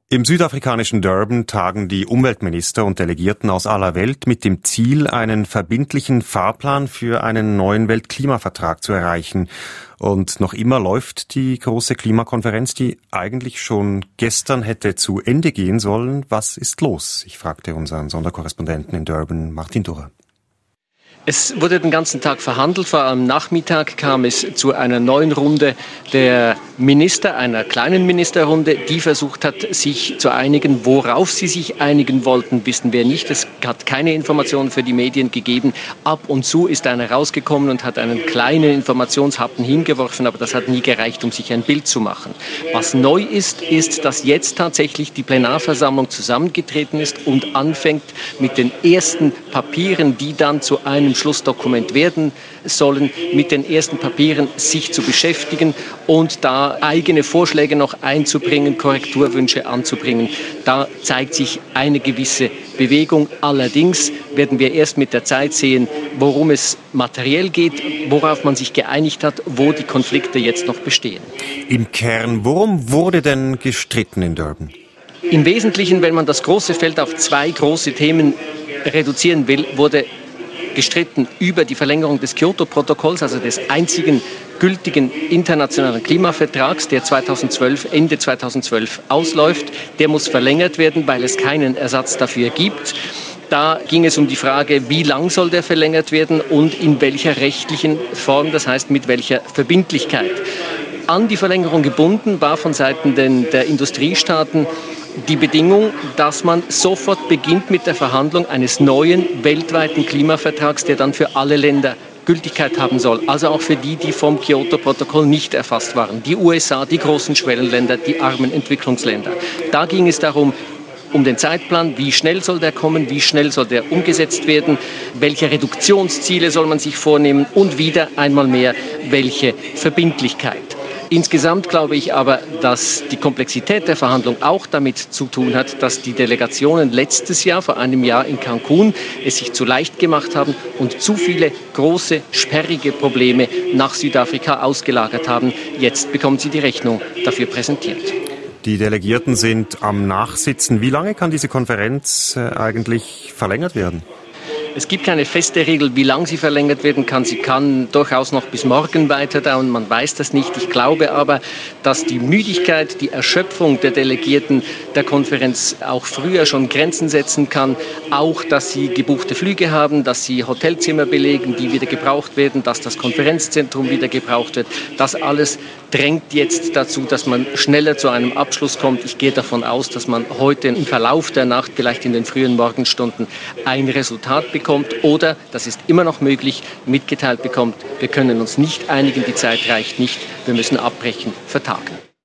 Im südafrikanischen Durban tagen die Umweltminister und Delegierten aus aller Welt mit dem Ziel, einen verbindlichen Fahrplan für einen neuen Weltklimavertrag zu erreichen. Und noch immer läuft die große Klimakonferenz, die eigentlich schon gestern hätte zu Ende gehen sollen. Was ist los? Ich fragte unseren Sonderkorrespondenten in Durban, Martin Durrer. Es wurde den ganzen Tag verhandelt. Vor allem am Nachmittag kam es zu einer neuen Runde der Minister, einer kleinen Ministerrunde, die versucht hat, sich zu einigen. Worauf sie sich einigen wollten, wissen wir nicht. Es hat keine Informationen für die Medien gegeben. Ab und zu ist einer rausgekommen und hat einen kleinen Informationshappen hingeworfen, aber das hat nie gereicht, um sich ein Bild zu machen. Was neu ist, ist, dass jetzt tatsächlich die Plenarversammlung zusammengetreten ist und anfängt mit den ersten Papieren, die dann zu einem Schlussdokument werden sollen, mit den ersten Papieren sich zu beschäftigen und da eigene Vorschläge noch einzubringen, Korrekturwünsche anzubringen. Da zeigt sich eine gewisse Bewegung. Allerdings werden wir erst mit der Zeit sehen, worum es materiell geht, worauf man sich geeinigt hat, wo die Konflikte jetzt noch bestehen. Im Kern, worum wurde denn gestritten in Durban? Im Wesentlichen, wenn man das große Feld auf zwei große Themen reduzieren will, wurde gestritten über die Verlängerung des Kyoto-Protokolls, also des einzigen gültigen internationalen Klimavertrags, der Ende 2012 ausläuft. Der muss verlängert werden, weil es keinen Ersatz dafür gibt. Da ging es um die Frage, wie lang soll der verlängert werden und in welcher rechtlichen Form, das heißt mit welcher Verbindlichkeit. An die Verlängerung gebunden war von Seiten der Industriestaaten die Bedingung, dass man sofort beginnt mit der Verhandlung eines neuen weltweiten Klimavertrags, der dann für alle Länder Gültigkeit haben soll. Also auch für die, die vom Kyoto-Protokoll nicht erfasst waren. Die USA, die großen Schwellenländer, die armen Entwicklungsländer. Da ging es darum, um den Zeitplan, wie schnell soll der kommen, wie schnell soll der umgesetzt werden, welche Reduktionsziele soll man sich vornehmen und wieder einmal mehr, welche Verbindlichkeit. Insgesamt glaube ich aber, dass die Komplexität der Verhandlung auch damit zu tun hat, dass die Delegationen letztes Jahr, vor einem Jahr in Cancun, es sich zu leicht gemacht haben und zu viele große, sperrige Probleme nach Südafrika ausgelagert haben. Jetzt bekommen sie die Rechnung dafür präsentiert. Die Delegierten sind am Nachsitzen. Wie lange kann diese Konferenz eigentlich verlängert werden? Es gibt keine feste Regel, wie lang sie verlängert werden kann. Sie kann durchaus noch bis morgen weiterdauern, man weiß das nicht. Ich glaube aber, dass die Müdigkeit, die Erschöpfung der Delegierten der Konferenz auch früher schon Grenzen setzen kann. Auch, dass sie gebuchte Flüge haben, dass sie Hotelzimmer belegen, die wieder gebraucht werden, dass das Konferenzzentrum wieder gebraucht wird. Das alles drängt jetzt dazu, dass man schneller zu einem Abschluss kommt. Ich gehe davon aus, dass man heute im Verlauf der Nacht, vielleicht in den frühen Morgenstunden, ein Resultat bekommt oder, das ist immer noch möglich, mitgeteilt bekommt, wir können uns nicht einigen, die Zeit reicht nicht, wir müssen abbrechen, vertagen.